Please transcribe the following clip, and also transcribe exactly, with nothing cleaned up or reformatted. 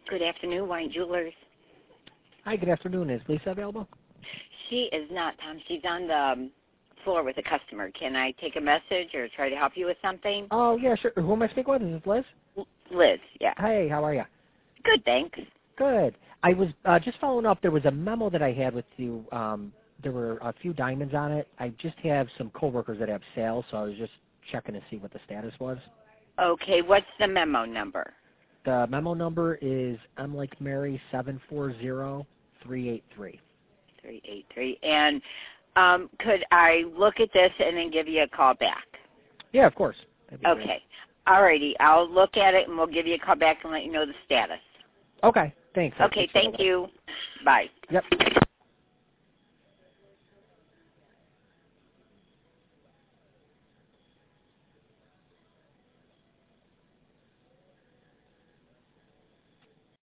Good afternoon, Wine Jewelers. Hi, good afternoon. Is Lisa available? She is not, Tom. She's on the um, floor with a customer. Can I take a message or try to help you with something? Oh, yeah, sure. Who am I speaking with? Is this Liz? L- Liz, yeah. Hey, how are you? Good, thanks. Good. I was uh, just following up. There was a memo that I had with you. Um, there were a few diamonds on it. I just have some coworkers that have sales, so I was just checking to see what the status was. Okay, what's the memo number? The memo number is M like Mary seven four zero three eight three. three eight three. And um, could I look at this and then give you a call back? Yeah, of course. That'd be Okay. great. All righty. I'll look at it and we'll give you a call back and let you know the status. Okay, thanks. I Okay, appreciate thank it. you. Bye. Yep.